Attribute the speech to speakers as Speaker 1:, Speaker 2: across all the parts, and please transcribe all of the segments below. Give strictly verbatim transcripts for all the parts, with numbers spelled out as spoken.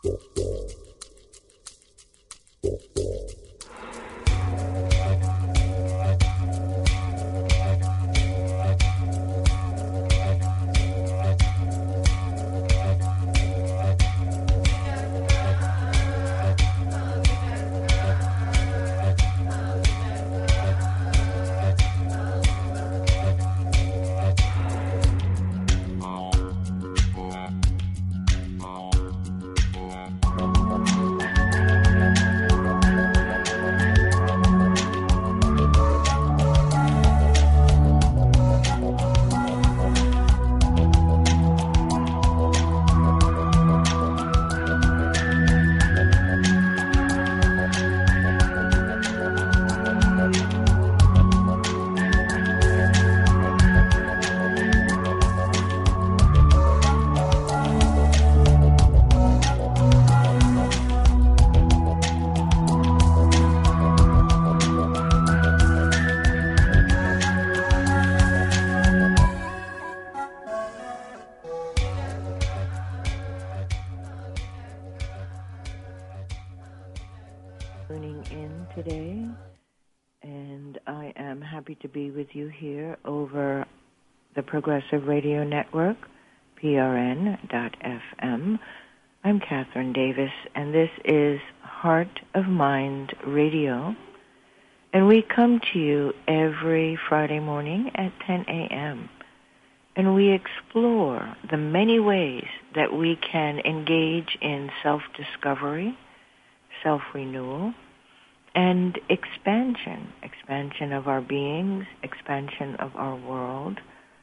Speaker 1: Tuning in today, and I am happy to be with you here over the Progressive Radio Network, P R N dot F M. I'm Catherine Davis, and this is Heart of Mind Radio, and we come to you every Friday morning at ten a.m., and we explore the many ways that we can engage in self-discovery, self-renewal, and expansion, expansion of our beings, expansion of our world,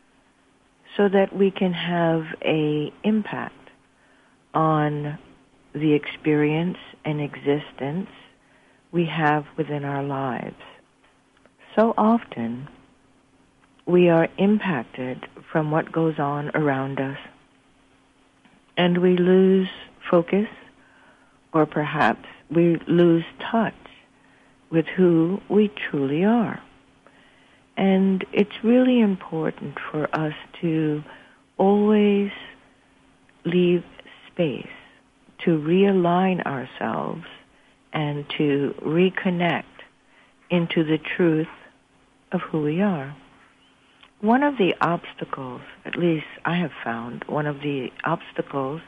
Speaker 1: so that we can have an impact on the experience and existence we have within our lives. So often, we are impacted from what goes on around us, and we lose focus, or perhaps we lose touch with who we truly are. And it's really important for us to always leave space to realign ourselves and to reconnect into the truth of who we are. One of the obstacles, at least I have found, one of the obstacles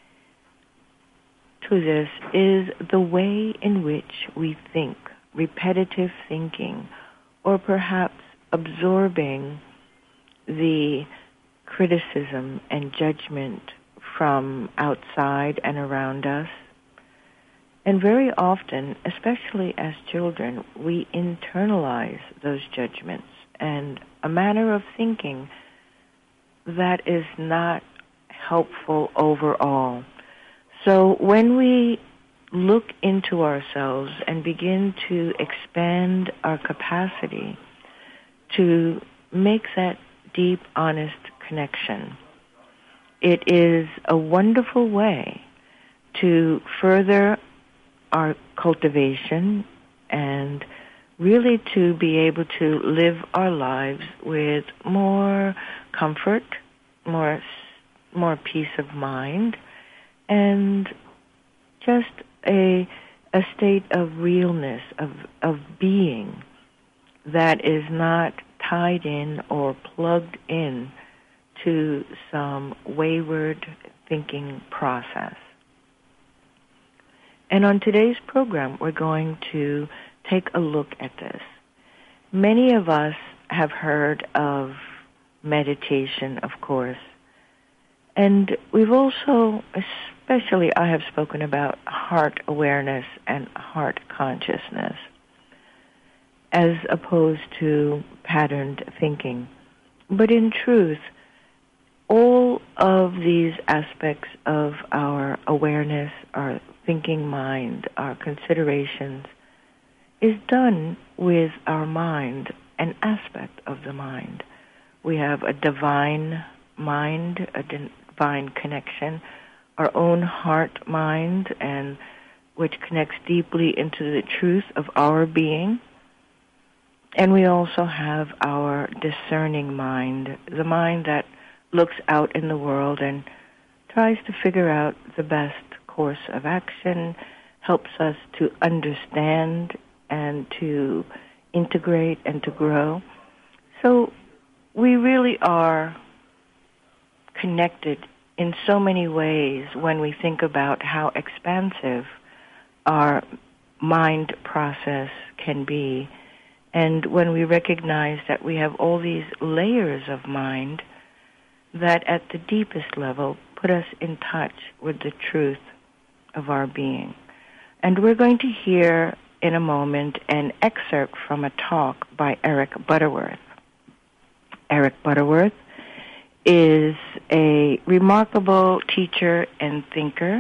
Speaker 1: to this is the way in which we think, repetitive thinking, or perhaps absorbing the criticism and judgment from outside and around us. And very often, especially as children, we internalize those judgments and a manner of thinking that is not helpful overall. So when we look into ourselves and begin to expand our capacity to make that deep, honest connection, it is a wonderful way to further our cultivation and really to be able to live our lives with more comfort, more more peace of mind, and just a a state of realness, of of being that is not tied in or plugged in to some wayward thinking process. And on today's program, we're going to take a look at this. Many of us have heard of meditation, of course, and we've also, especially I have spoken about heart awareness and heart consciousness as opposed to patterned thinking. But in truth, all of these aspects of our awareness, our thinking mind, our considerations, is done with our mind, an aspect of the mind. We have a divine mind, a divine connection, our own heart mind, and which connects deeply into the truth of our being. And we also have our discerning mind, the mind that looks out in the world and tries to figure out the best course of action, helps us to understand and to integrate and to grow. So we really are connected in so many ways when we think about how expansive our mind process can be. And when we recognize that we have all these layers of mind that at the deepest level put us in touch with the truth of our being. And we're going to hear in a moment an excerpt from a talk by Eric Butterworth. Eric Butterworth is a remarkable teacher and thinker,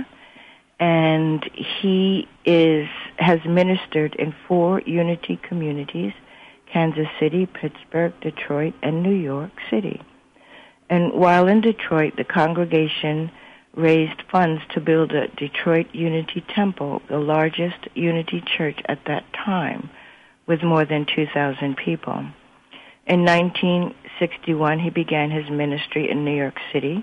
Speaker 1: and he is has ministered in four Unity communities: Kansas City, Pittsburgh, Detroit, and New York City. And while in Detroit, the congregation raised funds to build a Detroit Unity Temple, the largest Unity church at that time, with more than two thousand people. In nineteen sixty-one, he began his ministry in New York City,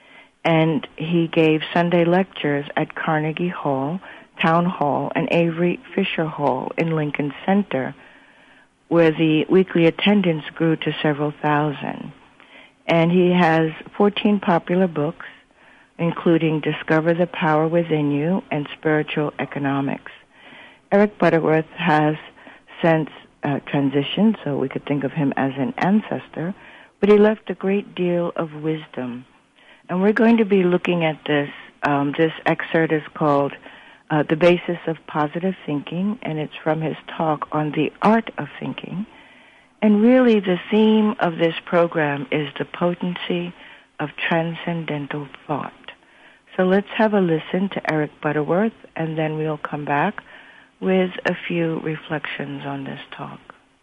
Speaker 1: and he gave Sunday lectures at Carnegie Hall, Town Hall, and Avery Fisher Hall in Lincoln Center, where the weekly attendance grew to several thousand. And he has fourteen popular books, including Discover the Power Within You and Spiritual Economics. Eric Butterworth has since uh, transitioned, so we could think of him as an ancestor, but he left a great deal of wisdom. And we're going to be looking at this. Um, this excerpt is called uh, The Basis of Positive Thinking, and it's from his talk on the art of thinking. And really the theme of this program is the potency of transcendental thought. So let's have a listen to Eric Butterworth, and then we'll come back with a few reflections on this talk.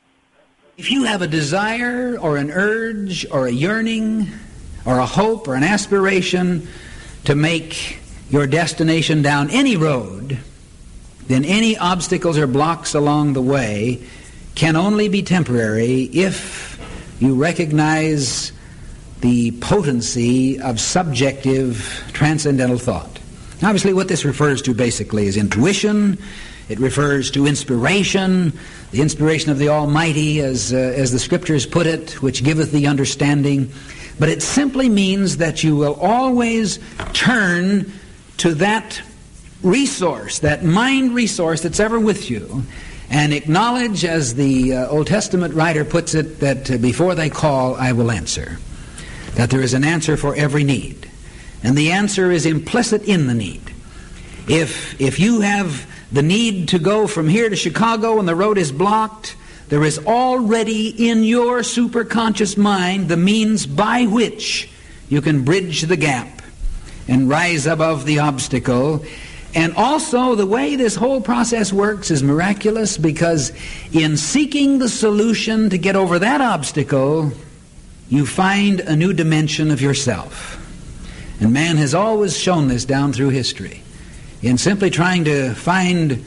Speaker 2: If you have a desire or an urge or a yearning or a hope or an aspiration to make your destination down any road, then any obstacles or blocks along the way can only be temporary if you recognize the potency of subjective transcendental thought. Obviously, what this refers to basically is intuition. It refers to inspiration, the inspiration of the Almighty, as, uh, as the Scriptures put it, which giveth thee understanding. But it simply means that you will always turn to that resource, that mind resource that's ever with you, and acknowledge, as the uh, Old Testament writer puts it, that uh, before they call, I will answer. That there is an answer for every need. And the answer is implicit in the need. If, if you have the need to go from here to Chicago and the road is blocked, there is already in your superconscious mind the means by which you can bridge the gap and rise above the obstacle. And also, the way this whole process works is miraculous, because in seeking the solution to get over that obstacle, you find a new dimension of yourself. And man has always shown this down through history. In simply trying to find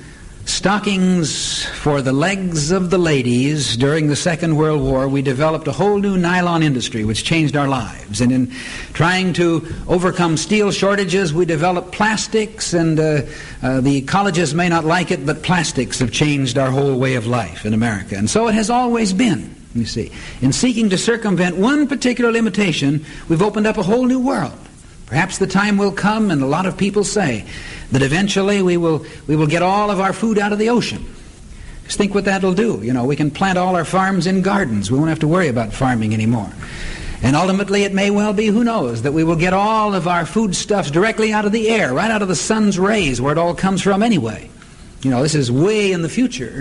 Speaker 2: stockings for the legs of the ladies during the Second World War, we developed a whole new nylon industry which changed our lives. And in trying to overcome steel shortages, we developed plastics, and uh, uh, the colleges may not like it, but plastics have changed our whole way of life in America. And so it has always been, you see. In seeking to circumvent one particular limitation, we've opened up a whole new world. Perhaps the time will come, and a lot of people say, that eventually we will we will get all of our food out of the ocean. Just think what that'll do. You know, we can plant all our farms in gardens. We won't have to worry about farming anymore. And ultimately it may well be, who knows, that we will get all of our foodstuffs directly out of the air, right out of the sun's rays, where it all comes from anyway. You know, this is way in the future.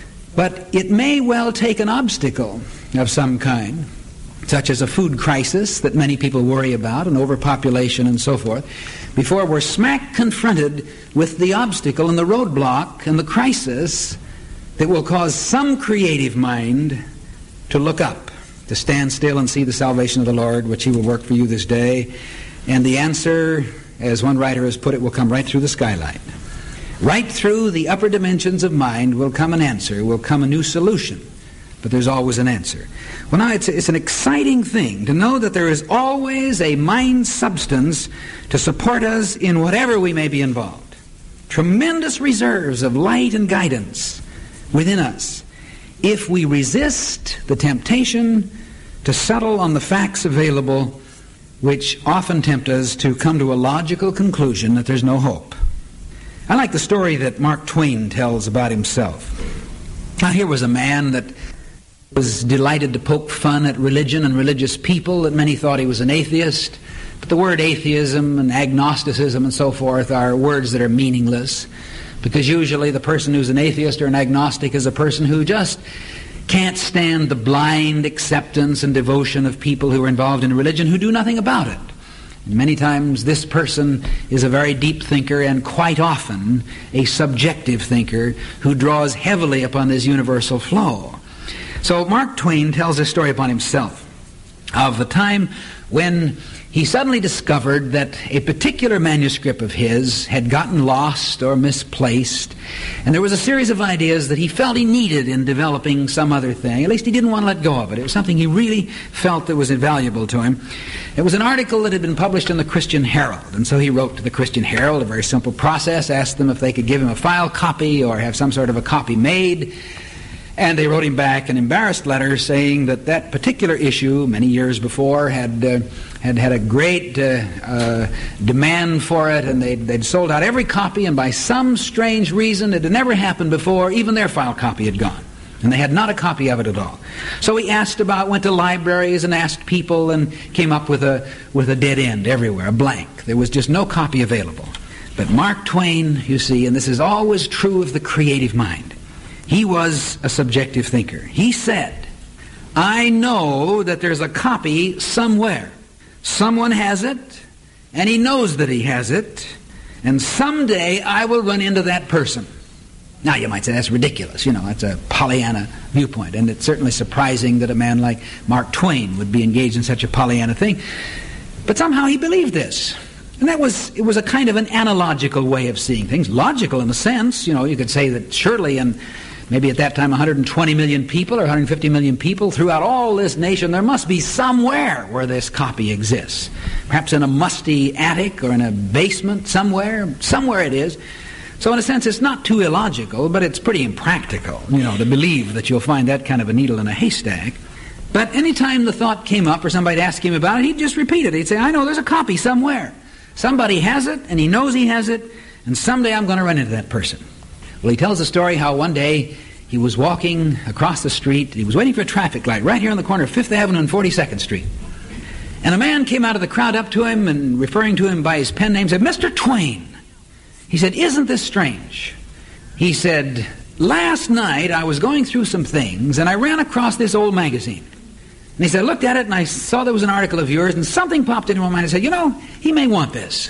Speaker 2: But it may well take an obstacle of some kind, such as a food crisis that many people worry about, and overpopulation and so forth, before we're smack confronted with the obstacle and the roadblock and the crisis that will cause some creative mind to look up, to stand still and see the salvation of the Lord, which He will work for you this day. And the answer, as one writer has put it, will come right through the skylight. Right through the upper dimensions of mind will come an answer, will come a new solution. But there's always an answer. Well, now, it's, it's an exciting thing to know that there is always a mind substance to support us in whatever we may be involved. tremendous reserves of light and guidance within us if we resist the temptation to settle on the facts available, which often tempt us to come to a logical conclusion that there's no hope. I like the story that Mark Twain tells about himself. Now, here was a man that was delighted to poke fun at religion and religious people, that many thought he was an atheist. But the word atheism and agnosticism and so forth are words that are meaningless, because usually the person who's an atheist or an agnostic is a person who just can't stand the blind acceptance and devotion of people who are involved in religion who do nothing about it. Many times this person is a very deep thinker, and quite often a subjective thinker who draws heavily upon this universal flow. So Mark Twain tells this story upon himself of the time when he suddenly discovered that a particular manuscript of his had gotten lost or misplaced, and there was a series of ideas that he felt he needed in developing some other thing. At least he didn't want to let go of it. It was something he really felt that was invaluable to him. It was an article that had been published in the Christian Herald, and so he wrote to the Christian Herald, a very simple process, asked them if they could give him a file copy or have some sort of a copy made. And they wrote him back an embarrassed letter saying that that particular issue, many years before, had uh, had had a great uh, uh, demand for it, and they'd, they'd sold out every copy, and by some strange reason, it had never happened before, even their file copy had gone. And they had not a copy of it at all. So he asked about, went to libraries and asked people, and came up with a with a dead end everywhere, a blank. There was just no copy available. But Mark Twain, you see, and this is always true of the creative mind, he was a subjective thinker. He said, I know that there's a copy somewhere. Someone has it, and he knows that he has it, and someday I will run into that person. Now, you might say that's ridiculous. You know, that's a Pollyanna viewpoint, and it's certainly surprising that a man like Mark Twain would be engaged in such a Pollyanna thing. But somehow he believed this. And that was, it was a kind of an analogical way of seeing things. Logical in a sense. You know, you could say that surely in maybe at that time one hundred twenty million people or one hundred fifty million people throughout all this nation, there must be somewhere where this copy exists. Perhaps in a musty attic or in a basement somewhere. Somewhere it is. So in a sense, it's not too illogical, but it's pretty impractical, you know, to believe that you'll find that kind of a needle in a haystack. But any time the thought came up or somebody asked him about it, he'd just repeat it. He'd say, I know there's a copy somewhere. Somebody has it, and he knows he has it, and someday I'm going to run into that person. Well, he tells the story how one day he was walking across the street. He was waiting for a traffic light right here on the corner of Fifth Avenue and forty-second Street. And a man came out of the crowd up to him and, referring to him by his pen name, said, Mister Twain. He said, isn't this strange? He said, last night I was going through some things and I ran across this old magazine. And he said, I looked at it and I saw there was an article of yours, and something popped into my mind and said, you know, he may want this.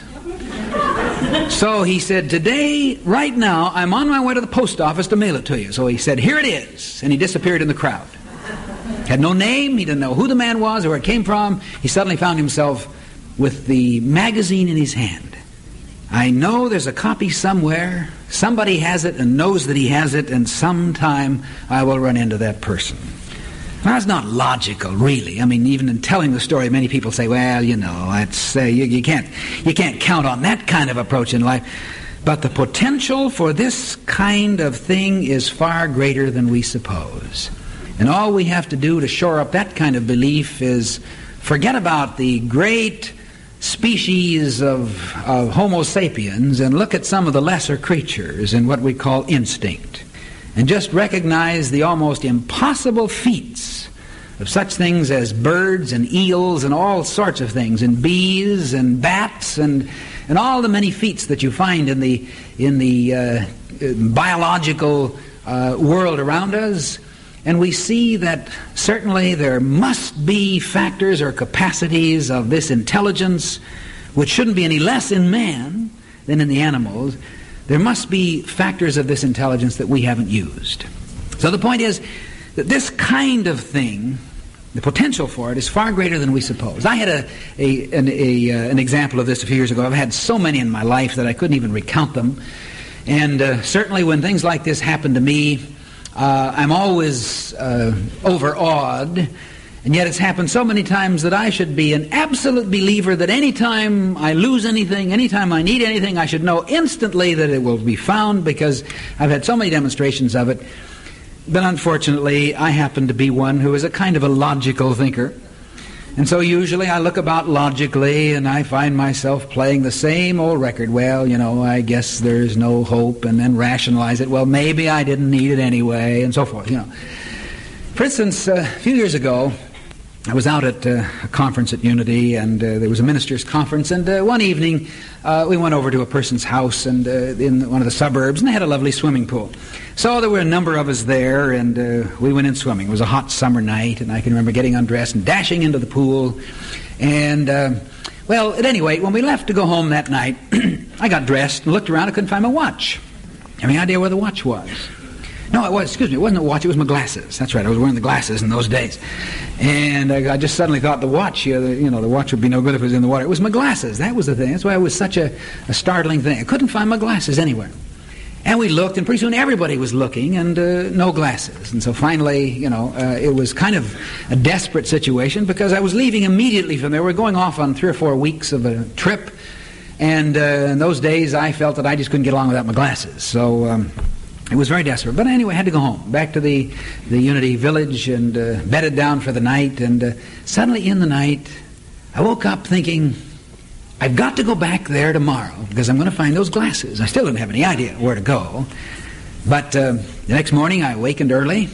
Speaker 2: So he said, today, right now, I'm on my way to the post office to mail it to you. So he said, here it is. And he disappeared in the crowd. Had no name. He didn't know who the man was or where it came from. He suddenly found himself with the magazine in his hand. I know there's a copy somewhere. Somebody has it and knows that he has it, and sometime I will run into that person. Now, that's not logical, really. I mean, even in telling the story, many people say, well, you know, it's, uh, you, you can't you can't count on that kind of approach in life. But the potential for this kind of thing is far greater than we suppose. And all we have to do to shore up that kind of belief is forget about the great species of, of Homo sapiens and look at some of the lesser creatures in what we call instinct. And just recognize the almost impossible feats of such things as birds and eels and all sorts of things, and bees and bats and and all the many feats that you find in the in the uh, biological uh, world around us. And we see that certainly there must be factors or capacities of this intelligence which shouldn't be any less in man than in the animals. There must be factors of this intelligence that we haven't used. So the point is that this kind of thing, the potential for it, is far greater than we suppose. I had a, a, an, a, uh, an example of this a few years ago. I've had so many in my life that I couldn't even recount them. And uh, certainly when things like this happen to me, uh, I'm always uh, overawed. And yet it's happened so many times that I should be an absolute believer that any time I lose anything, any time I need anything, I should know instantly that it will be found, because I've had so many demonstrations of it. But unfortunately, I happen to be one who is a kind of a logical thinker. And so usually I look about logically and I find myself playing the same old record. Well, you know, I guess there's no hope, and then rationalize it. Well, maybe I didn't need it anyway, and so forth, you know. For instance, uh, a few years ago, I was out at uh, a conference at Unity, and uh, there was a ministers' conference, and uh, one evening uh, we went over to a person's house and uh, in one of the suburbs, and they had a lovely swimming pool. So there were a number of us there, and uh, we went in swimming. It was a hot summer night, and I can remember getting undressed and dashing into the pool. And, uh, well, at any rate, when we left to go home that night, I got dressed and looked around. I couldn't find my watch. Have any idea where the watch was? No, it was, excuse me, it wasn't a watch, it was my glasses. That's right, I was wearing the glasses in those days. And I, I just suddenly thought the watch, you know, the, you know, the watch would be no good if it was in the water. It was my glasses, that was the thing. That's why it was such a, a startling thing. I couldn't find my glasses anywhere. And we looked, and pretty soon everybody was looking, and uh, no glasses. And so finally, you know, uh, it was kind of a desperate situation, because I was leaving immediately from there. We were going off on three or four weeks of a trip, and uh, in those days I felt that I just couldn't get along without my glasses. So um, it was very desperate. But anyway, I had to go home, back to the, the Unity village, and uh, bedded down for the night. And uh, suddenly in the night, I woke up thinking, I've got to go back there tomorrow, because I'm going to find those glasses. I still didn't have any idea where to go. But uh, the next morning I awakened early,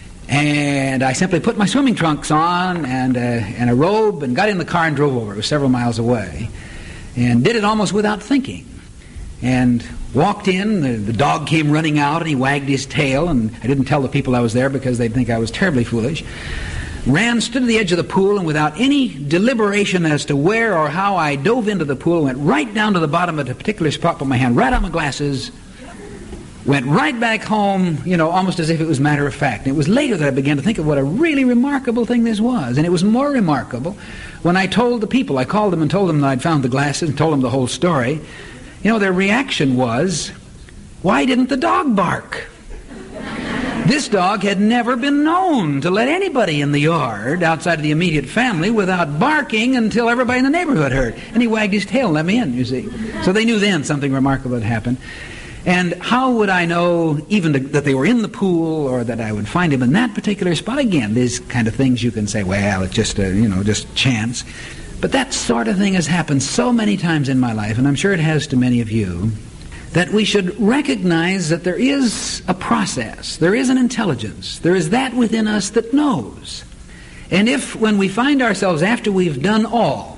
Speaker 2: and I simply put my swimming trunks on and, uh, and a robe, and got in the car and drove over. It was several miles away, and did it almost without thinking. And walked in, the, the dog came running out, and he wagged his tail, and I didn't tell the people I was there because they'd think I was terribly foolish. Ran, stood at the edge of the pool, and without any deliberation as to where or how, I dove into the pool, went right down to the bottom at a particular spot, put my hand right on my glasses, went right back home, you know, almost as if it was matter of fact. And it was later that I began to think of what a really remarkable thing this was. And it was more remarkable when I told the people, I called them and told them that I'd found the glasses and told them the whole story. You know, their reaction was, why didn't the dog bark? This dog had never been known to let anybody in the yard outside of the immediate family without barking until everybody in the neighborhood heard. And he wagged his tail and let me in, you see. So they knew then something remarkable had happened. And how would I know even to, that they were in the pool, or that I would find him in that particular spot? Again, these kind of things you can say, well, it's just, a, you know, just chance. But that sort of thing has happened so many times in my life, and I'm sure it has to many of you, that we should recognize that there is a process, there is an intelligence, there is that within us that knows. And if, when we find ourselves after we've done all,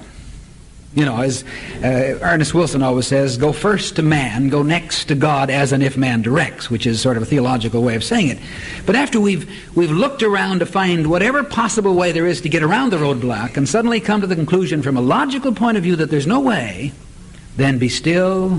Speaker 2: you know, as uh, Ernest Wilson always says, go first to man, go next to God, as and if man directs, which is sort of a theological way of saying it. But after we've we've looked around to find whatever possible way there is to get around the roadblock, and suddenly come to the conclusion from a logical point of view that there's no way, then be still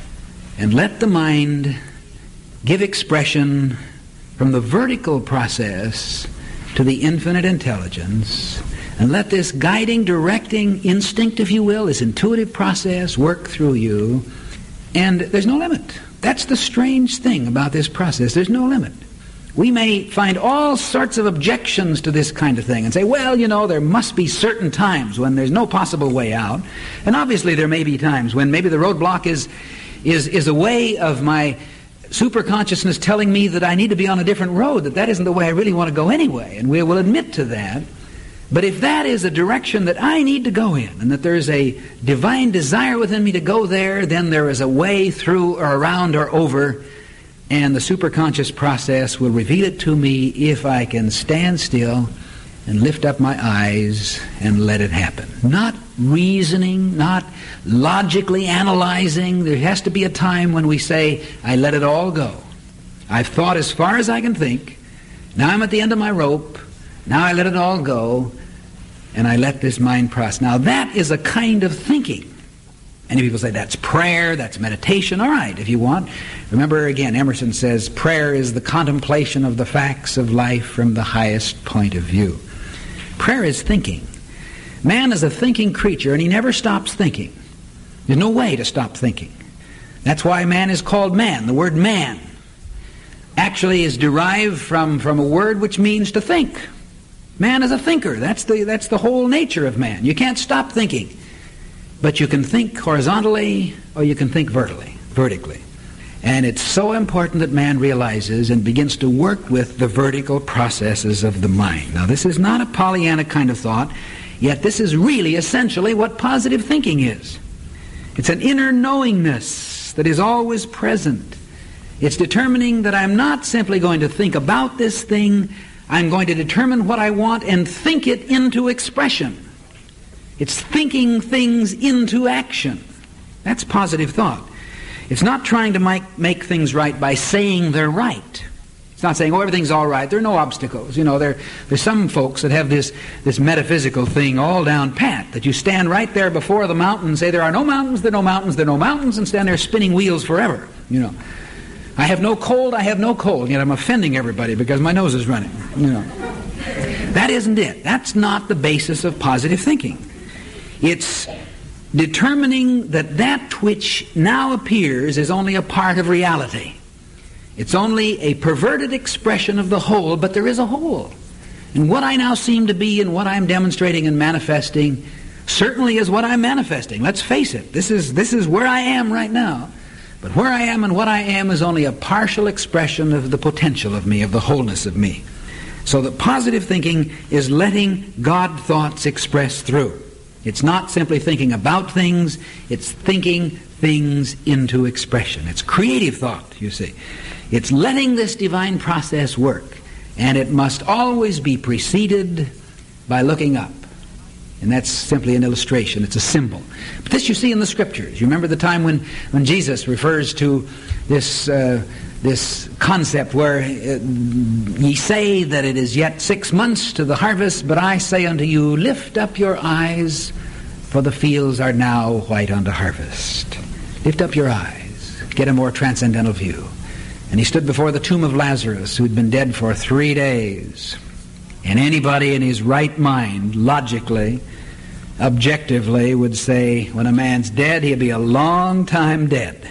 Speaker 2: and let the mind give expression from the vertical process to the infinite intelligence, and let this guiding, directing instinct, if you will, this intuitive process work through you, and there's no limit. That's the strange thing about this process. There's no limit. We may find all sorts of objections to this kind of thing and say, well, you know, there must be certain times when there's no possible way out, and obviously there may be times when maybe the roadblock is is is a way of my superconsciousness telling me that I need to be on a different road, that that isn't the way I really want to go anyway, and we will admit to that. But if that is a direction that I need to go in, and that there is a divine desire within me to go there, then there is a way through or around or over, and the superconscious process will reveal it to me if I can stand still and lift up my eyes and let it happen. Not reasoning, not logically analyzing. There has to be a time when we say, I let it all go. I've thought as far as I can think. Now I'm at the end of my rope. Now I let it all go, and I let this mind process. Now that is a kind of thinking. Many people say that's prayer, that's meditation. All right, if you want. Remember again, Emerson says, prayer is the contemplation of the facts of life from the highest point of view. Prayer is thinking. Man is a thinking creature, and he never stops thinking. There's no way to stop thinking. That's why man is called man. The word man actually is derived from, from a word which means to think. Man is a thinker. That's the, that's the whole nature of man. You can't stop thinking. But you can think horizontally or you can think vertically. vertically. And it's so important that man realizes and begins to work with the vertical processes of the mind. Now, this is not a Pollyanna kind of thought, yet this is really essentially what positive thinking is. It's an inner knowingness that is always present. It's determining that I'm not simply going to think about this thing, I'm going to determine what I want and think it into expression. It's thinking things into action. That's positive thought. It's not trying to make, make things right by saying they're right. It's not saying, oh, everything's all right. There are no obstacles. You know, there, there's some folks that have this, this metaphysical thing all down pat, that you stand right there before the mountain and say, there are no mountains, there are no mountains, there are no mountains, and stand there spinning wheels forever. You know, I have no cold, I have no cold, yet I'm offending everybody because my nose is running. You know, that isn't it. That's not the basis of positive thinking. It's determining that that which now appears is only a part of reality. It's only a perverted expression of the whole, but there is a whole. And what I now seem to be and what I'm demonstrating and manifesting certainly is what I'm manifesting. Let's face it. This is, this is where I am right now. But where I am and what I am is only a partial expression of the potential of me, of the wholeness of me. So that positive thinking is letting God thoughts express through. It's not simply thinking about things, it's thinking things into expression. It's creative thought, you see. It's letting this divine process work, and it must always be preceded by looking up. And that's simply an illustration, it's a symbol. But this you see in the Scriptures. You remember the time when, when Jesus refers to this, uh, this concept where uh, ye say that it is yet six months to the harvest, but I say unto you, lift up your eyes, for the fields are now white unto harvest. Lift up your eyes, get a more transcendental view. And he stood before the tomb of Lazarus, who had been dead for three days. And anybody in his right mind, logically, objectively, would say, when a man's dead, he'll be a long time dead.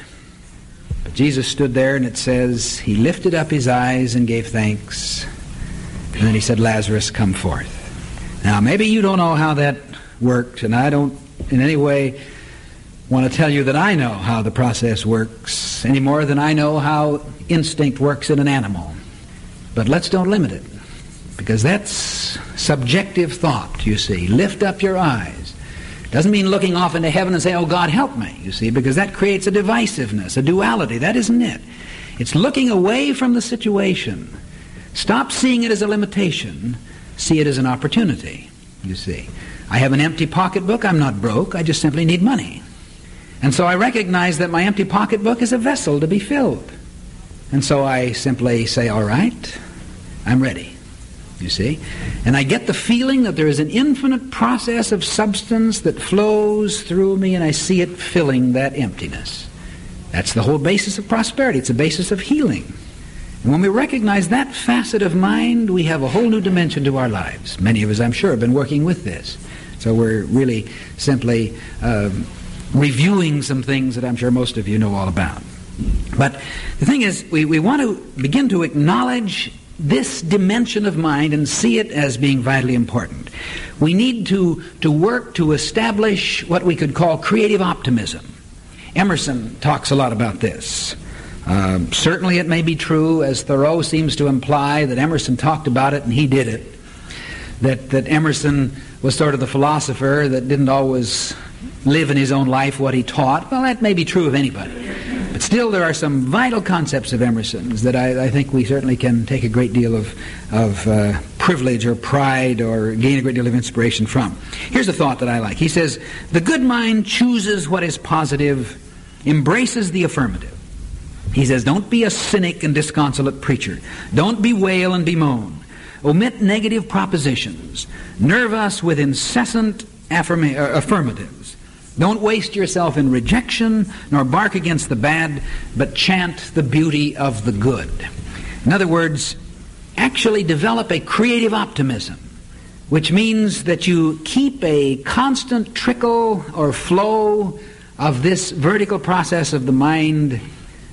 Speaker 2: But Jesus stood there, and it says, he lifted up his eyes and gave thanks. And then he said, Lazarus, come forth. Now, maybe you don't know how that worked, and I don't in any way want to tell you that I know how the process works, any more than I know how instinct works in an animal. But let's don't limit it, because that's subjective thought, you see. Lift up your eyes. Doesn't mean looking off into heaven and say, oh, God, help me, you see, because that creates a divisiveness, a duality. That isn't it. It's looking away from the situation. Stop seeing it as a limitation. See it as an opportunity, you see. I have an empty pocketbook. I'm not broke. I just simply need money. And so I recognize that my empty pocketbook is a vessel to be filled. And so I simply say, all right, I'm ready, you see. And I get the feeling that there is an infinite process of substance that flows through me, and I see it filling that emptiness. That's the whole basis of prosperity. It's a basis of healing. And when we recognize that facet of mind, we have a whole new dimension to our lives. Many of us, I'm sure, have been working with this. So we're really simply uh, reviewing some things that I'm sure most of you know all about. But the thing is, we, we want to begin to acknowledge this dimension of mind and see it as being vitally important. We need to, to work to establish what we could call creative optimism. Emerson talks a lot about this. Uh, certainly it may be true, as Thoreau seems to imply, that Emerson talked about it and he did it. That, that Emerson was sort of the philosopher that didn't always live in his own life what he taught. Well, that may be true of anybody. But still, there are some vital concepts of Emerson's that I, I think we certainly can take a great deal of, of uh, privilege or pride or gain a great deal of inspiration from. Here's a thought that I like. He says, the good mind chooses what is positive, embraces the affirmative. He says, don't be a cynic and disconsolate preacher. Don't bewail and bemoan. Omit negative propositions. Nerve us with incessant affirma- uh, affirmatives. Don't waste yourself in rejection, nor bark against the bad, but chant the beauty of the good. In other words, actually develop a creative optimism, which means that you keep a constant trickle or flow of this vertical process of the mind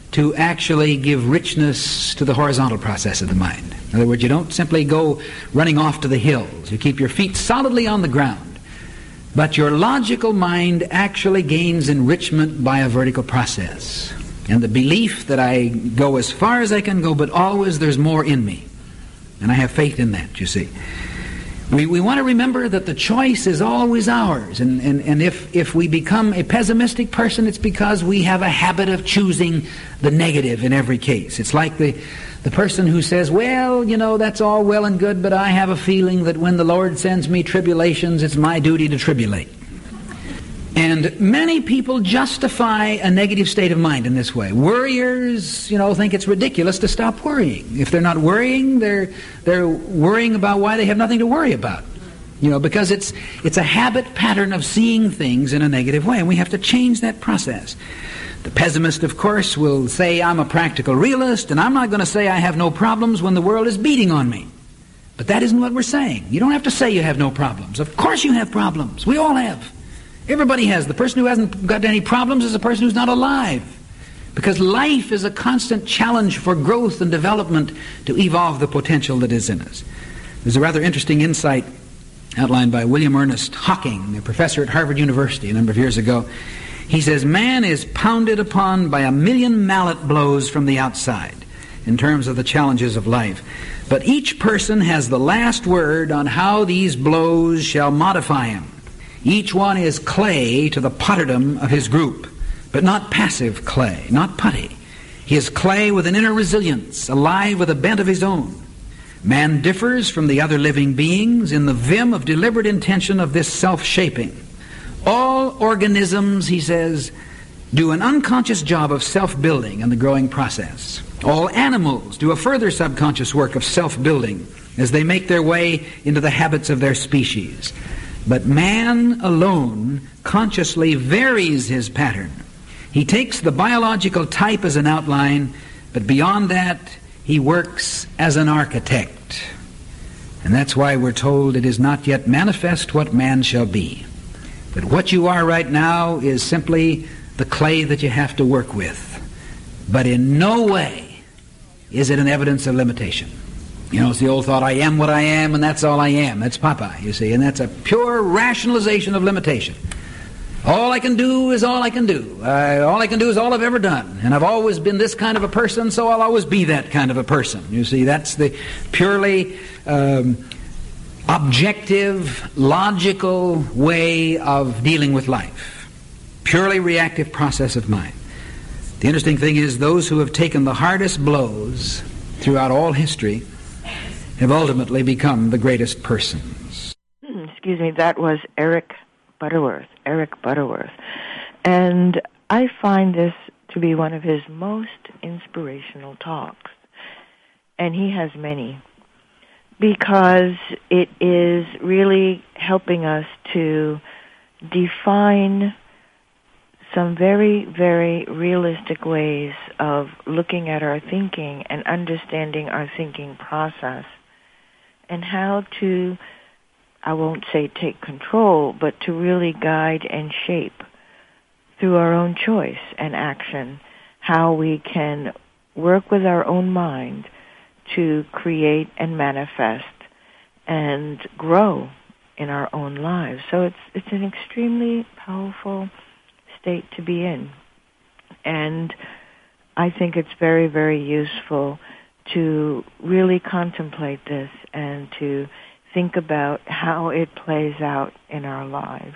Speaker 2: to actually give richness to the horizontal process of the mind. In other words, you don't simply go running off to the hills. You keep your feet solidly on the ground. But your logical mind actually gains enrichment by a vertical process. And the belief that I go as far as I can go, but always there's more in me. And I have faith in that, you see. We, we want to remember that the choice is always ours. And, and, and if, if we become a pessimistic person, it's because we have a habit of choosing the negative in every case. It's like the, the person who says, well, you know, that's all well and good, but I have a feeling that when the Lord sends me tribulations, it's my duty to tribulate. And many people justify a negative state of mind in this way. Worriers, you know, think it's ridiculous to stop worrying. If they're not worrying, they're they're worrying about why they have nothing to worry about. You know, because it's it's a habit pattern of seeing things in a negative way, and we have to change that process. The pessimist, of course, will say, I'm a practical realist, and I'm not going to say I have no problems when the world is beating on me. But that isn't what we're saying. You don't have to say you have no problems. Of course you have problems. We all have. Everybody has. The person who hasn't got any problems is a person who's not alive. Because life is a constant challenge for growth and development to evolve the potential that is in us. There's a rather interesting insight outlined by William Ernest Hocking, a professor at Harvard University a number of years ago. He says, man is pounded upon by a million mallet blows from the outside in terms of the challenges of life. But each person has the last word on how these blows shall modify him. Each one is clay to the potterdom of his group, but not passive clay, not putty. He is clay with an inner resilience, alive with a bent of his own. Man differs from the other living beings in the vim of deliberate intention of this self-shaping. All organisms, he says, do an unconscious job of self-building in the growing process. All animals do a further subconscious work of self-building as they make their way into the habits of their species. But man alone consciously varies his pattern. He takes the biological type as an outline, but beyond that, he works as an architect. And that's why we're told it is not yet manifest what man shall be. But what you are right now is simply the clay that you have to work with. But in no way is it an evidence of limitation. You know, it's the old thought, I am what I am, and that's all I am. That's Popeye, you see, and that's a pure rationalization of limitation. All I can do is all I can do. Uh, all I can do is all I've ever done. And I've always been this kind of a person, so I'll always be that kind of a person. You see, that's the purely um, objective, logical way of dealing with life. Purely reactive process of mind. The interesting thing is those who have taken the hardest blows throughout all history have ultimately become the greatest persons.
Speaker 1: Excuse me, that was Eric Butterworth, Eric Butterworth. And I find this to be one of his most inspirational talks. And he has many, because it is really helping us to define some very, very realistic ways of looking at our thinking and understanding our thinking process, and how to, I won't say take control, but to really guide and shape through our own choice and action, how we can work with our own mind to create and manifest and grow in our own lives. So it's it's an extremely powerful state to be in. And I think it's very, very useful to really contemplate this and to think about how it plays out in our lives.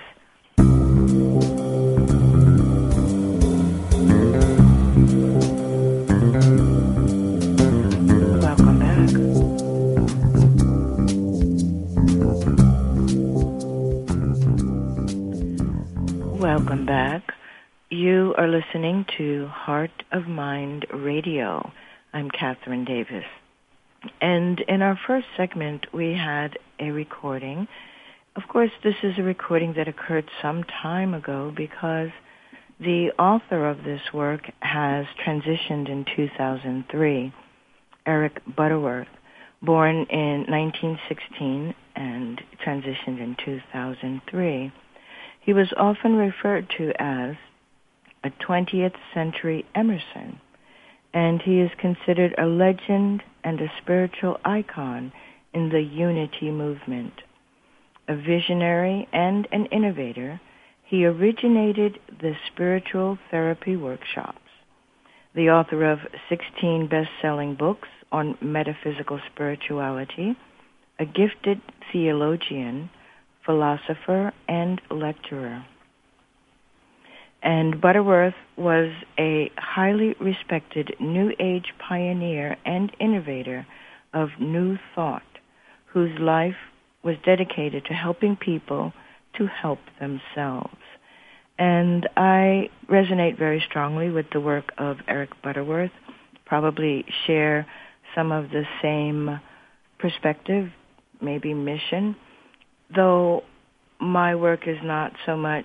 Speaker 1: Welcome back. Welcome back. You are listening to Heart of Mind Radio. I'm Catherine Davis. And in our first segment, we had a recording. Of course, this is a recording that occurred some time ago because the author of this work has transitioned in two thousand three, Eric Butterworth, born in nineteen sixteen and transitioned in two thousand three. He was often referred to as a twentieth century Emerson. and he is considered a legend and a spiritual icon in the unity movement. A visionary and an innovator, he originated the spiritual therapy workshops. The author of sixteen best-selling books on metaphysical spirituality, a gifted theologian, philosopher, and lecturer. And Butterworth was a highly respected New Age pioneer and innovator of New Thought, whose life was dedicated to helping people to help themselves. And I resonate very strongly with the work of Eric Butterworth, probably share some of the same perspective, maybe mission, though my work is not so much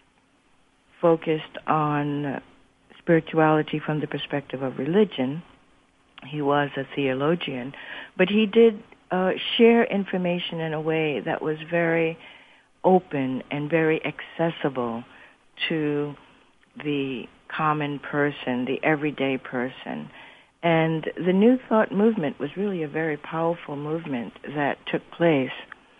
Speaker 1: focused on spirituality from the perspective of religion. He was a theologian, but he did uh, share information in a way that was very open and very accessible to the common person, the everyday person. And the New Thought movement was really a very powerful movement that took place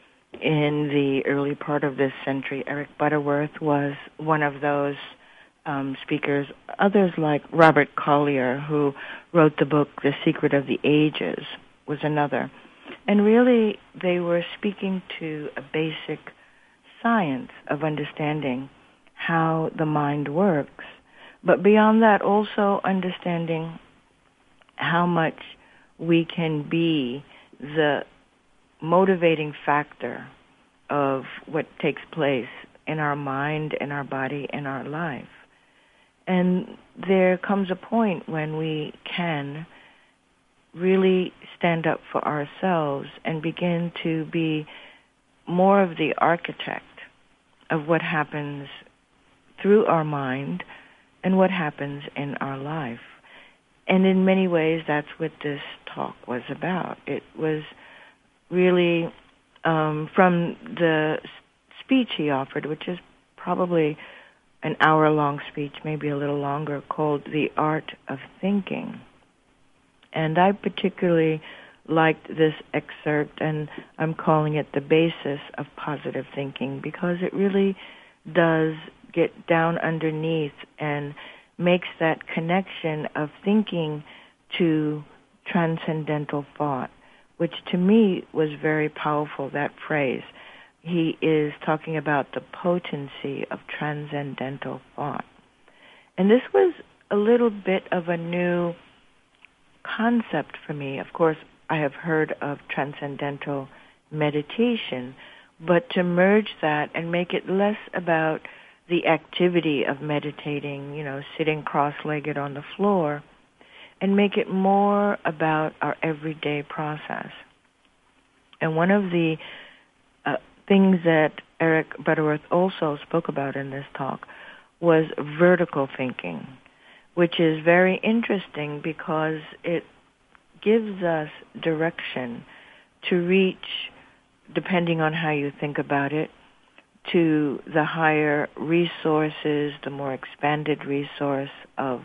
Speaker 1: in the early part of this century. Eric Butterworth was one of those um, speakers. Others like Robert Collier, who wrote the book The Secret of the Ages, was another. And really, they were speaking to a basic science of understanding how the mind works, but beyond that, also understanding how much we can be the motivating factor of what takes place in our mind, in our body, in our life. And there comes a point when we can really stand up for ourselves and begin to be more of the architect of what happens through our mind and what happens in our life. And in many ways, that's what this talk was about. It was really um, from the speech he offered, which is probably an hour-long speech, maybe a little longer, called The Art of Thinking. And I particularly liked this excerpt, and I'm calling it the basis of positive thinking, because it really does get down underneath and makes that connection of thinking to transcendental thought, which to me was very powerful, that phrase. He is talking about the potency of transcendental thought. And this was a little bit of a new concept for me. Of course, I have heard of transcendental meditation, but to merge that and make it less about the activity of meditating, you know, sitting cross-legged on the floor, and make it more about our everyday process. And one of the uh, things that Eric Butterworth also spoke about in this talk was vertical thinking, which is very interesting because it gives us direction to reach, depending on how you think about it, to the higher resources, the more expanded resource of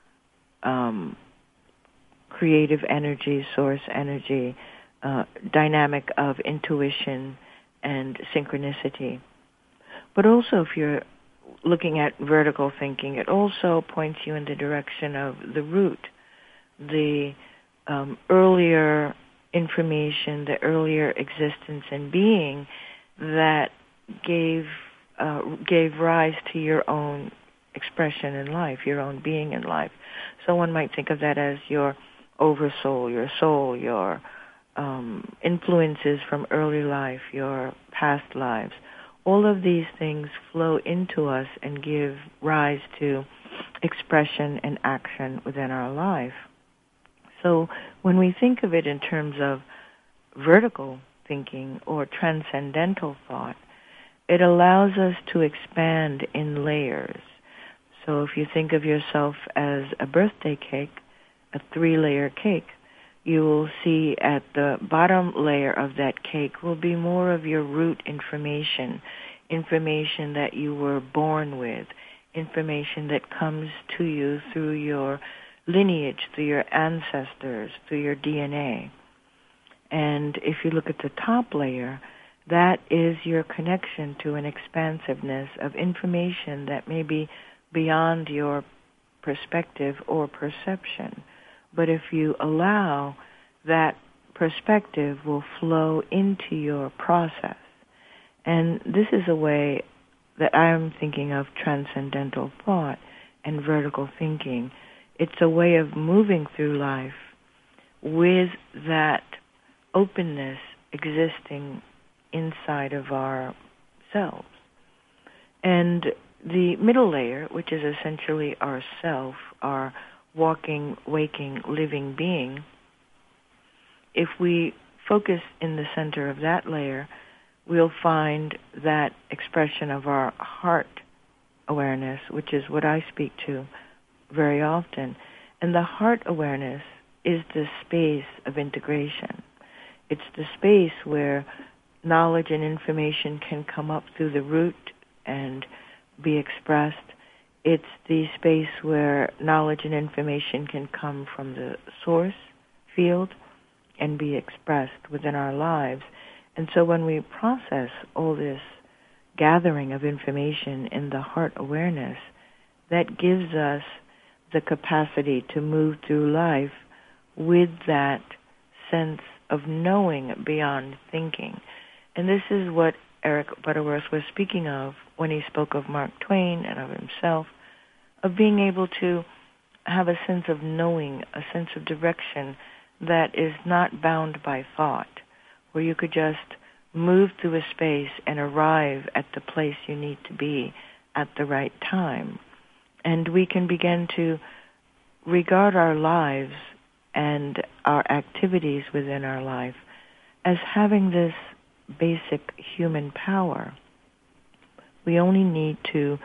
Speaker 1: um, creative energy, source energy, uh, dynamic of intuition and synchronicity. But also, if you're looking at vertical thinking, it also points you in the direction of the root, the um, earlier information, the earlier existence and being that gave uh, gave rise to your own expression in life, your own being in life. So one might think of that as your oversoul, your soul, your um, influences from early life, your past lives. All of these things flow into us and give rise to expression and action within our life. So when we think of it in terms of vertical thinking or transcendental thought, it allows us to expand in layers. So if you think of yourself as a birthday cake, a three-layer cake, you will see at the bottom layer of that cake will be more of your root information, information that you were born with, information that comes to you through your lineage, through your ancestors, through your D N A. And if you look at the top layer, that is your connection to an expansiveness of information that may be beyond your perspective or perception. But if you allow, that perspective will flow into your process. And this is a way that I'm thinking of transcendental thought and vertical thinking. It's a way of moving through life with that openness existing inside of ourselves. And the middle layer, which is essentially our self, our walking, waking, living being, if we focus in the center of that layer, we'll find that expression of our heart awareness, which is what I speak to very often. And the heart awareness is the space of integration. It's the space where knowledge and information can come up through the root and be expressed. It's the space where knowledge and information can come from the source field and be expressed within our lives. And so when we process all this gathering of information in the heart awareness, that gives us the capacity to move through life with that sense of knowing beyond thinking. And this is what Eric Butterworth was speaking of when he spoke of Mark Twain and of himself, of being able to have a sense of knowing, a sense of direction that is not bound by thought, where you could just move through a space and arrive at the place you need to be at the right time. And we can begin to regard our lives and our activities within our life as having this basic human power. We only need to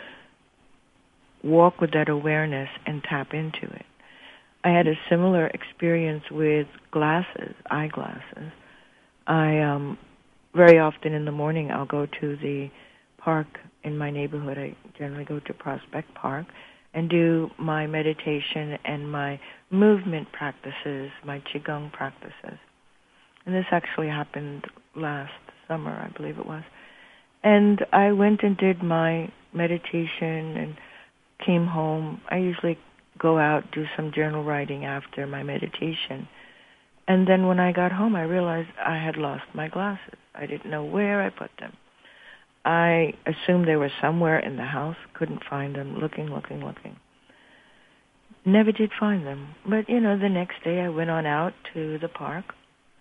Speaker 1: walk with that awareness and tap into it. I had a similar experience with glasses, eyeglasses. I um, very often in the morning I'll go to the park in my neighborhood. I generally go to Prospect Park and do my meditation and my movement practices, my Qigong practices. And this actually happened last summer, I believe it was. And I went and did my meditation and came home. I usually go out, do some journal writing after my meditation. And then when I got home, I realized I had lost my glasses. I didn't know where I put them. I assumed they were somewhere in the house, couldn't find them, looking, looking, looking. Never did find them. But, you know, the next day I went on out to the park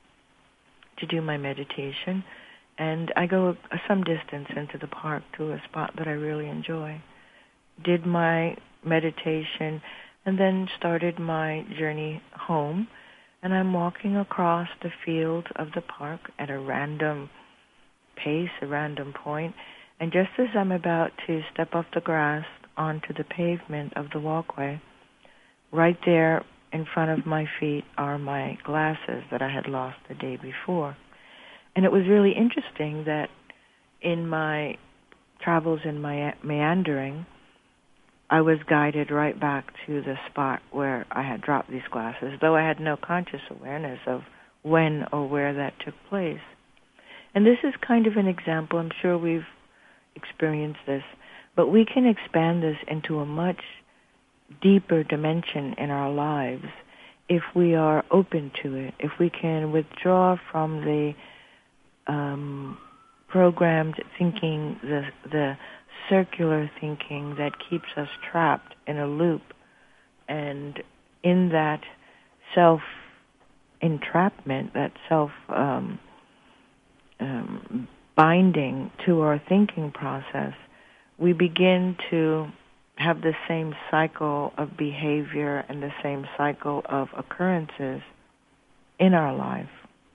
Speaker 1: to do my meditation, and I go some distance into the park to a spot that I really enjoy. Did my meditation, and then started my journey home, and I'm walking across the field of the park at a random pace, a random point, and just as I'm about to step off the grass onto the pavement of the walkway, right there in front of my feet are my glasses that I had lost the day before. And it was really interesting that in my travels and my meandering, I was guided right back to the spot where I had dropped these glasses, though I had no conscious awareness of when or where that took place. And this is kind of an example. I'm sure we've experienced this, but we can expand this into a much deeper dimension in our lives if we are open to it, if we can withdraw from the um, programmed thinking, the the circular thinking that keeps us trapped in a loop, and in that self-entrapment, that self um, um, binding to our thinking process, we begin to have the same cycle of behavior and the same cycle of occurrences in our life.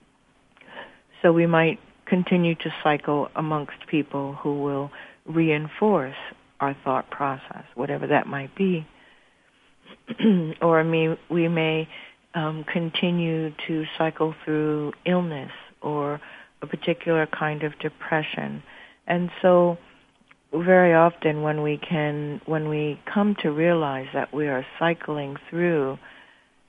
Speaker 1: So we might continue to cycle amongst people who will reinforce our thought process, whatever that might be. Or may, we may um, continue to cycle through illness or a particular kind of depression. And so very often when we can, when we come to realize that we are cycling through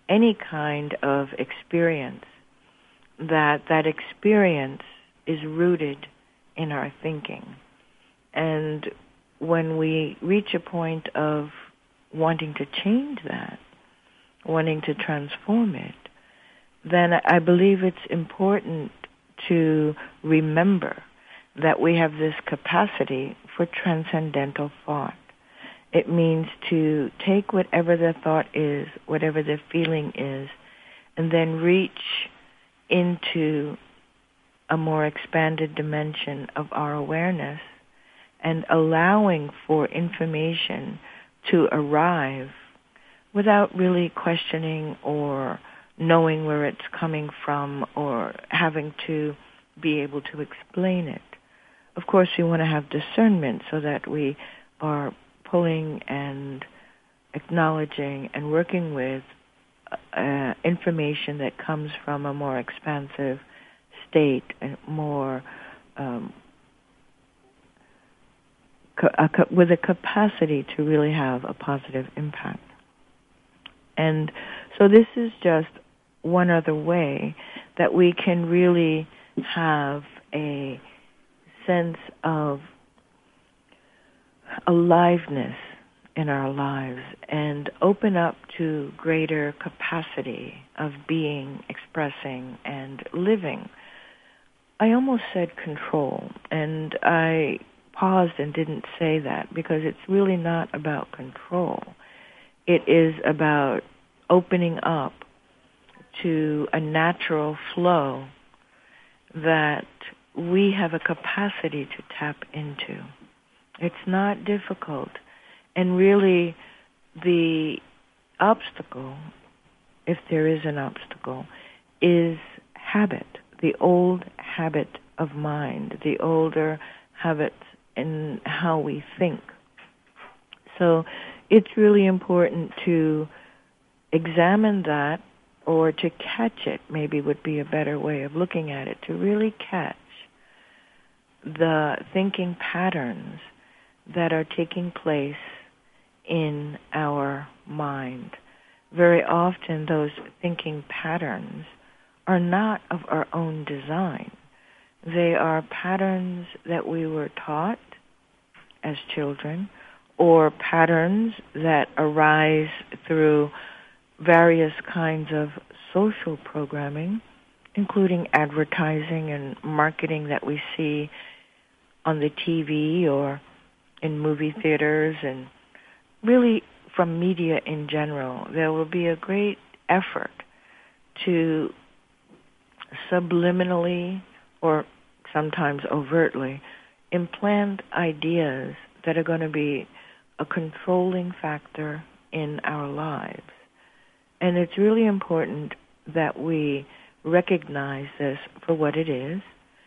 Speaker 1: any kind of experience, that that experience is rooted in our thinking. And when we reach a point of wanting to change that, wanting to transform it, then I believe it's important to remember that we have this capacity for transcendental thought. It means to take whatever the thought is, whatever the feeling is, and then reach into a more expanded dimension of our awareness and allowing for information to arrive without really questioning or knowing where it's coming from or having to be able to explain it. Of course, we want to have discernment so that we are pulling and acknowledging and working with uh, information that comes from a more expansive state and more um, co- a co- with a capacity to really have a positive impact. And so this is just one other way that we can really have a sense of aliveness in our lives and open up to greater capacity of being, expressing, and living. I almost said control, and I paused and didn't say that because it's really not about control. It is about opening up to a natural flow that we have a capacity to tap into. It's not difficult. And really, the obstacle, if there is an obstacle, is habit, the old habit of mind, the older habits in how we think. So it's really important to examine that, or to catch it, maybe would be a better way of looking at it, to really catch the thinking patterns that are taking place in our mind. Very often those thinking patterns are not of our own design. They are patterns that we were taught as children, or patterns that arise through various kinds of social programming, including advertising and marketing that we see on the T V or in movie theaters, and really from media in general. There will be a great effort to subliminally or sometimes overtly implant ideas that are going to be a controlling factor in our lives. And it's really important that we recognize this for what it is,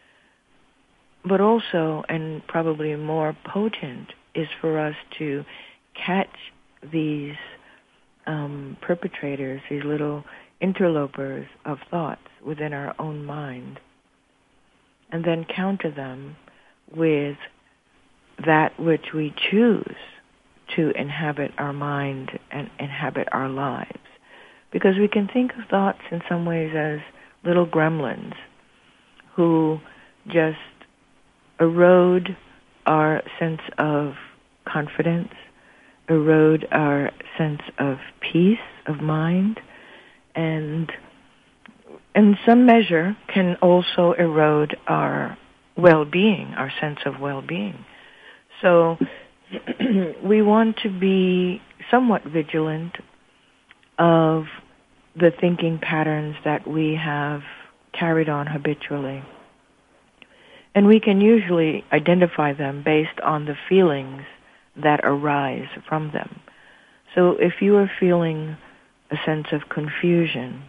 Speaker 1: but also, and probably more potent, is for us to catch these um, perpetrators, these little interlopers of thoughts within our own mind, and then counter them with that which we choose to inhabit our mind and inhabit our lives. Because we can think of thoughts in some ways as little gremlins who just erode our sense of confidence, erode our sense of peace of mind, and in some measure can also erode our well-being, our sense of well-being. So we want to be somewhat vigilant of the thinking patterns that we have carried on habitually. And we can usually identify them based on the feelings that arise from them. So if you are feeling a sense of confusion,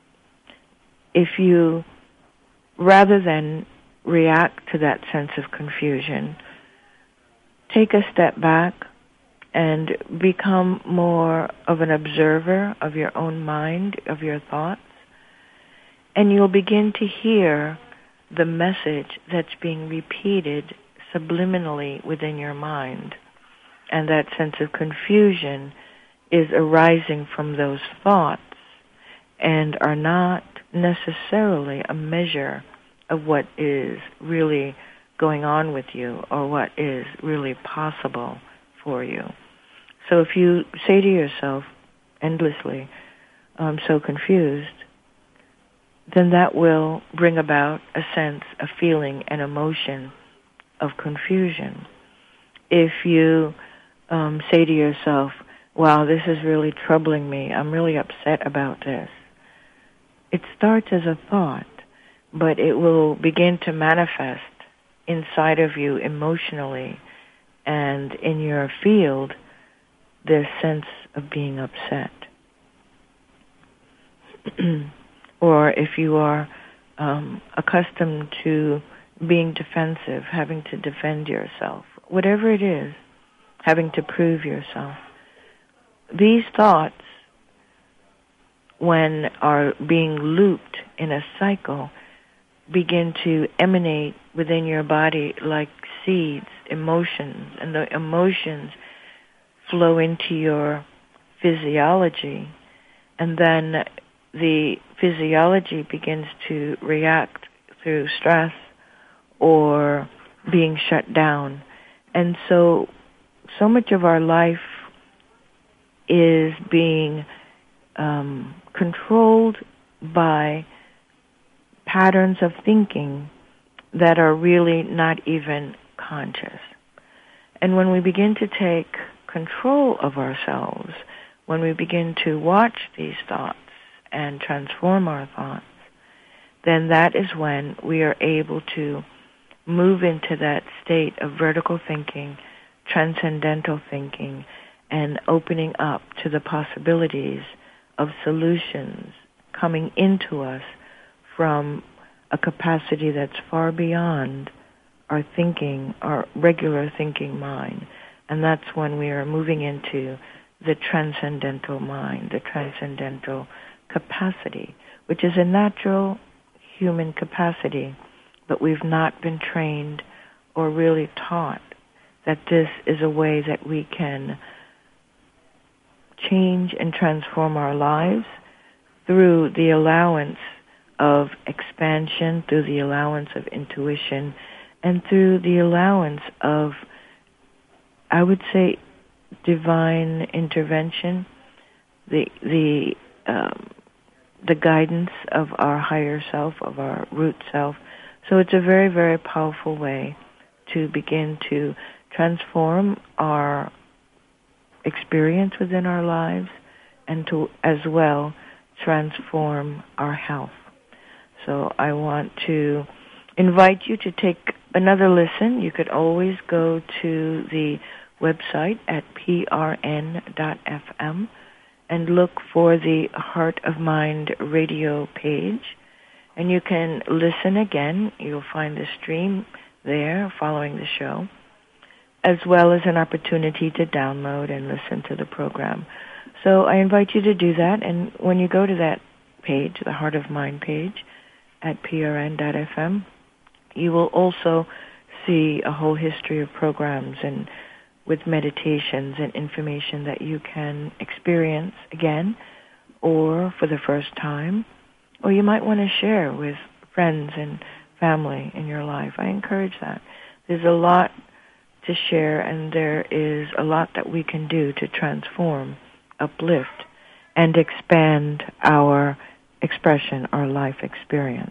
Speaker 1: if you, rather than react to that sense of confusion, take a step back and become more of an observer of your own mind, of your thoughts, and you'll begin to hear the message that's being repeated subliminally within your mind. And that sense of confusion is arising from those thoughts. and are not necessarily a measure of what is really going on with you or what is really possible for you. So if you say to yourself endlessly, I'm so confused, then that will bring about a sense, a feeling, an emotion of confusion. If you um, say to yourself, wow, this is really troubling me, I'm really upset about this, it starts as a thought, but it will begin to manifest inside of you emotionally and in your field this sense of being upset. Or if you are um, accustomed to being defensive, having to defend yourself, whatever it is, having to prove yourself, these thoughts, when are being looped in a cycle, begin to emanate within your body like seeds, emotions, and the emotions flow into your physiology, and then the physiology begins to react through stress or being shut down. And so, so much of our life is being um, controlled by patterns of thinking that are really not even conscious. And when we begin to take control of ourselves, when we begin to watch these thoughts and transform our thoughts, then that is when we are able to move into that state of vertical thinking, transcendental thinking, and opening up to the possibilities of solutions coming into us from a capacity that's far beyond our thinking, our regular thinking mind. And that's when we are moving into the transcendental mind, the transcendental capacity, which is a natural human capacity, but we've not been trained or really taught that this is a way that we can change and transform our lives through the allowance of expansion, through the allowance of intuition, and through the allowance of, I would say, divine intervention, the the um, the guidance of our higher self, of our root self. So it's a very, very powerful way to begin to transform our experience within our lives and to, as well, transform our health. So I want to invite you to take another listen. You could always go to the website at p r n dot f m and look for the Heart of Mind radio page. And you can listen again. You'll find the stream there following the show, as well as an opportunity to download and listen to the program. So I invite you to do that. And when you go to that page, the Heart of Mind page at p r n dot f m, you will also see a whole history of programs and with meditations and information that you can experience again or for the first time, or you might want to share with friends and family in your life. I encourage that. There's a lot to share, and there is a lot that we can do to transform, uplift, and expand our expression, our life experience.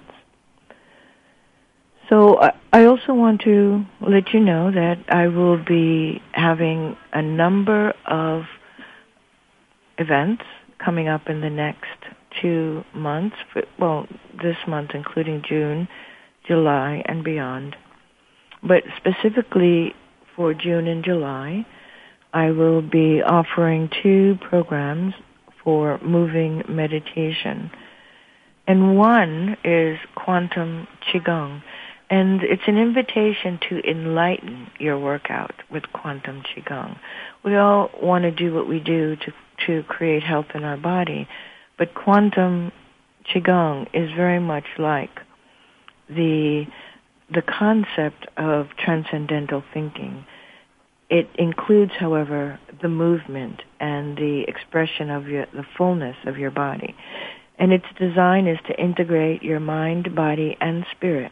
Speaker 1: So I also want to let you know that I will be having a number of events coming up in the next two months, well, this month including June, July, and beyond. But specifically for June and July, I will be offering two programs for moving meditation. And one is Quantum Qigong. And it's an invitation to enlighten your workout with Quantum Qigong. We all want to do what we do to, to create health in our body, but Quantum Qigong is very much like the the concept of transcendental thinking. It includes, however, the movement and the expression of your, the fullness of your body. And its design is to integrate your mind, body, and spirit.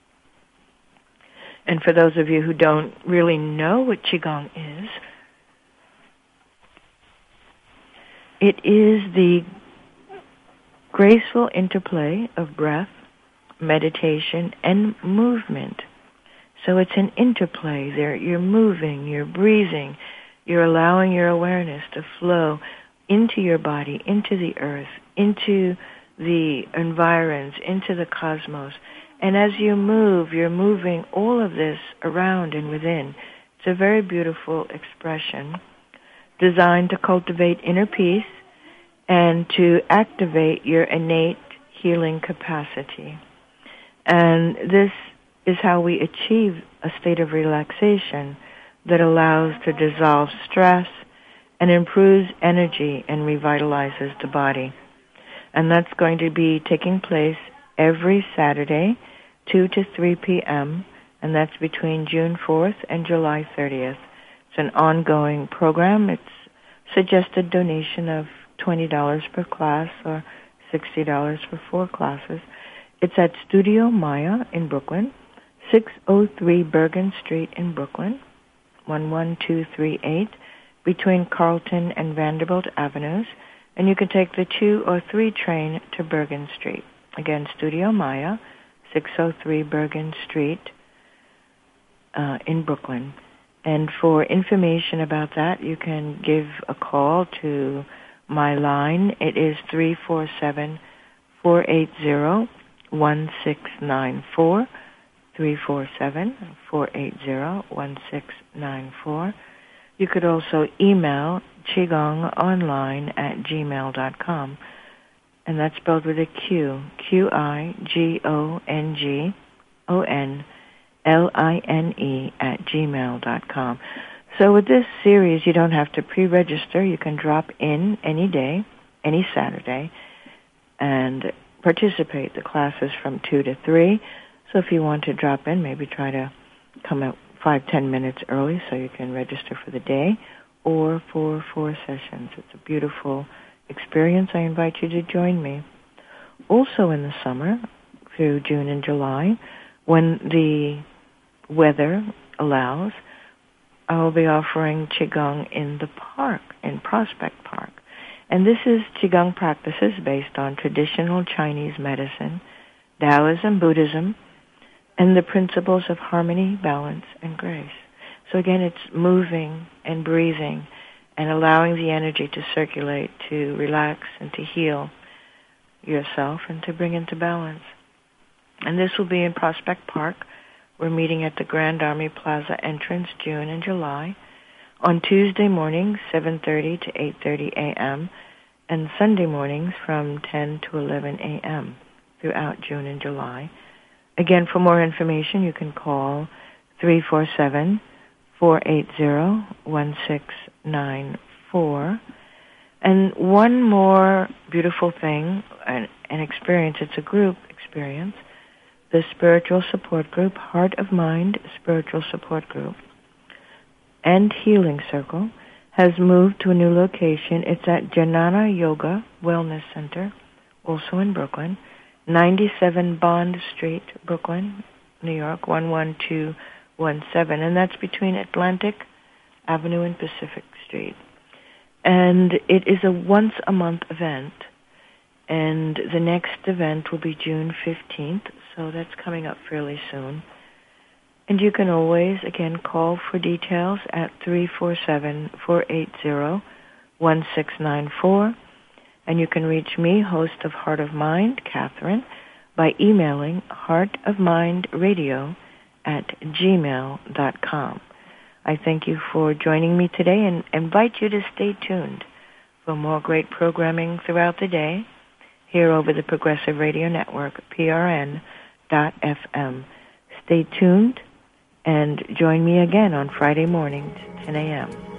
Speaker 1: And for those of you who don't really know what Qigong is, it is the graceful interplay of breath, meditation, and movement. So it's an interplay there. You're moving, you're breathing, you're allowing your awareness to flow into your body, into the earth, into the environs, into the cosmos. And as you move, you're moving all of this around and within. It's a very beautiful expression designed to cultivate inner peace and to activate your innate healing capacity. And this is how we achieve a state of relaxation that allows to dissolve stress and improves energy and revitalizes the body. And that's going to be taking place every Saturday, two to three p.m., and that's between June fourth and July thirtieth. It's an ongoing program. It's suggested donation of twenty dollars per class or sixty dollars for four classes. It's at Studio Maya in Brooklyn, six oh three Bergen Street in Brooklyn, one one two three eight, between Carlton and Vanderbilt Avenues. And you can take the two or three train to Bergen Street. Again, Studio Maya, six oh three Bergen Street uh, in Brooklyn. And for information about that, you can give a call to my line. It is three four seven, four eight zero, one six nine four, three four seven, four eight zero, one six nine four. You could also email qigongonline at gmail dot com. And that's spelled with a Q, Q I G O N G O N L I N E at gmail dot com. So with this series, you don't have to pre-register. You can drop in any day, any Saturday, and participate. The class is from two to three. So if you want to drop in, maybe try to come out five, ten minutes early so you can register for the day or for four sessions. It's a beautiful experience. I invite you to join me. Also in the summer, through June and July, when the weather allows, I will be offering Qigong in the park, in Prospect Park. And this is Qigong practices based on traditional Chinese medicine, Taoism, Buddhism, and the principles of harmony, balance, and grace. So again, it's moving and breathing and allowing the energy to circulate, to relax and to heal yourself and to bring into balance. And this will be in Prospect Park. We're meeting at the Grand Army Plaza entrance, June and July, on Tuesday mornings, seven thirty to eight thirty a.m., and Sunday mornings from ten to eleven a.m. throughout June and July. Again, for more information, you can call three four seven, four eight zero, one six nine four. And one more beautiful thing, an, an experience, it's a group experience, the Spiritual Support Group, Heart of Mind Spiritual Support Group, and Healing Circle, has moved to a new location. It's at Jnana Yoga Wellness Center, also in Brooklyn, ninety-seven Bond Street, Brooklyn, New York, one one two one seven, and that's between Atlantic Avenue and Pacific Street. And it is a once-a-month event, and the next event will be June fifteenth, so that's coming up fairly soon. And you can always, again, call for details at three four seven, four eight zero, one six nine four. And you can reach me, host of Heart of Mind, Catherine, by emailing heartofmindradio at gmail dot com. I thank you for joining me today and invite you to stay tuned for more great programming throughout the day here over the Progressive Radio Network, P R N dot F M. Stay tuned and join me again on Friday mornings, ten a.m.